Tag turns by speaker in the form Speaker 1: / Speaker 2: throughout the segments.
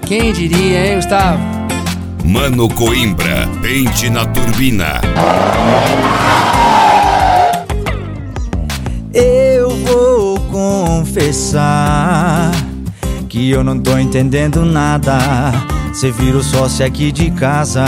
Speaker 1: Quem diria, hein, Gustavo?
Speaker 2: Mano Coimbra, pente na turbina.
Speaker 3: Eu vou confessar que eu não tô entendendo nada. Cê virou sócio aqui de casa.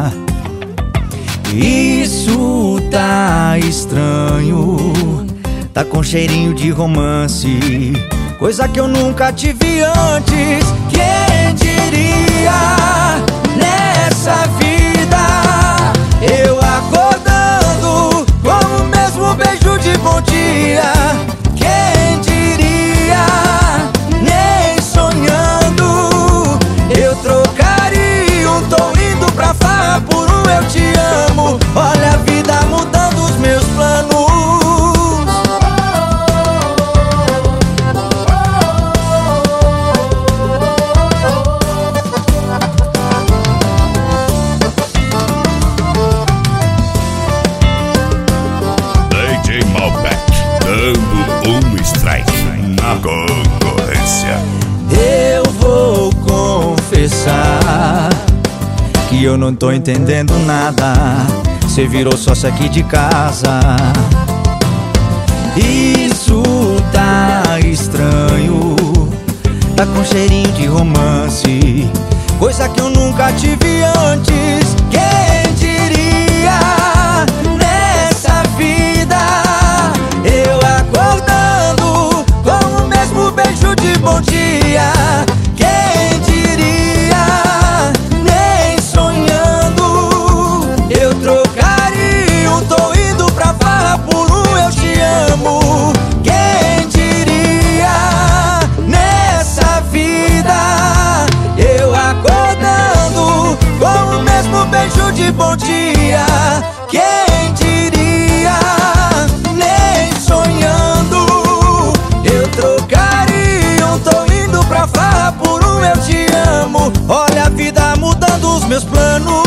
Speaker 3: Isso tá estranho, tá com cheirinho de romance, coisa que eu nunca tive antes. Quem diria nessa vida, eu acordando com o mesmo beijo de bom dia. Quem diria, nem sonhando, eu trocaria um tô indo pra farra por um eu te amo. Olha a vida mudando os meus planos.
Speaker 2: DJ Malbec, dando um strike na concorrência.
Speaker 3: Eu vou confessar que eu não tô entendendo nada. Cê virou sócio aqui de casa. Isso tá estranho, tá com cheirinho de romance, coisa que eu nunca tive antes. Quem diria nessa vida, eu acordando com o mesmo beijo de bom dia. Quem diria, nem sonhando, eu trocaria um tô indo pra farra por um eu te amo. Quem diria nessa vida, eu acordando com o mesmo beijo de bom dia. Quem diria, nem sonhando, eu trocaria um tô indo pra farra por um eu te amo. Olha a vida mudando os meus planos.